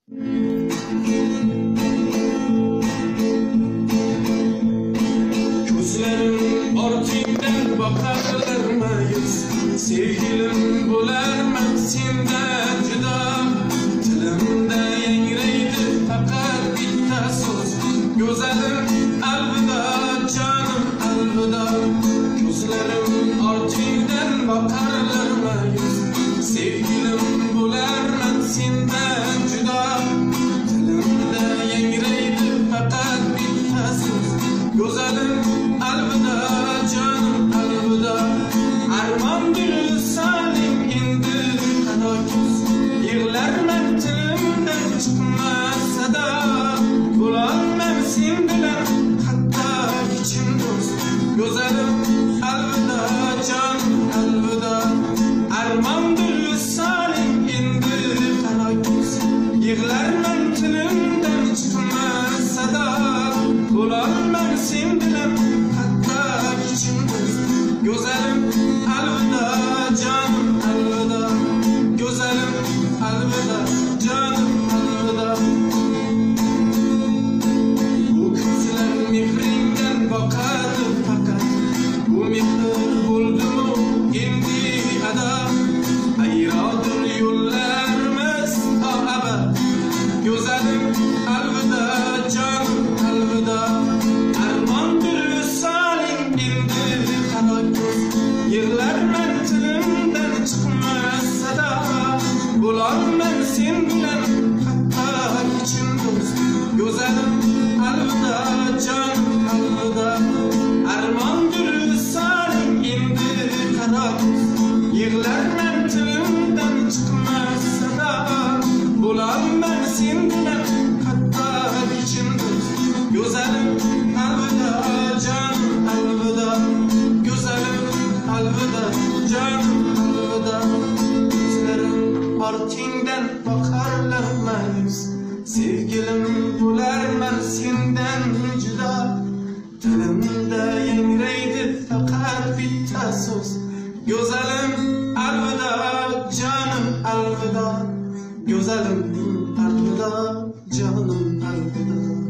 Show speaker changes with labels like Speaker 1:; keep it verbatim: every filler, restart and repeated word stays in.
Speaker 1: Gözlerim ortingdan bakarlarmayız, sevgilim bo'larman sendan judo. Tilimda yangraydi faqat bitta so'z, go'zalim alvido, jonim alvido. Gözlerim ortingdan bakarlarmayız, sevgilim bo'larman sendan judo. Tilimda yangraydi faqat bitta so'z, go'zalim alvido, jonim alvido. Armondir saling endi qaro ko'z, yig'larman tilimdan chiqmas sado. Bo'lolmam sen bilan hatto ichim do'st, go'zalim alvido, jonim alvido. Armondir saling endi qaro ko'z, yig'larman tilimdan chiqmas sado. Bo'lolmam sen bilan hatto ichim do'st, go'zalim alvido, jonim alvido. Go'zalim alvido, jonim alvido. Bu ko'zlar mehringdan boqadi faqat, bu mehr bo'ldimi endi ado. Ayrodir yo'llarimiz to abad, go'zalim alvido, jonim alvido. Armondir saling endi qaro ko'z, yig'larman tilimdan chiqmas sado. Bo'lolmam sen bilan hatto ichim do'st, go'zalim alvido, jonim alvido. Armondir saling endi qaro ko'z, yig'larman tilimdan chiqmas sado. Bo'lolmam sen bilan hatto ichim do'st, go'zalim alvido, jonim alvido. Go'zalim alvido, jonim alvido. Gözlerim ortingdan boqarlarmayız, sevgilim bo'larman sendan judo. Tilimda yangraydi faqat bitta so'z, go'zalim alvido, jonim alvido. Go'zalim alvido, jonim alvido.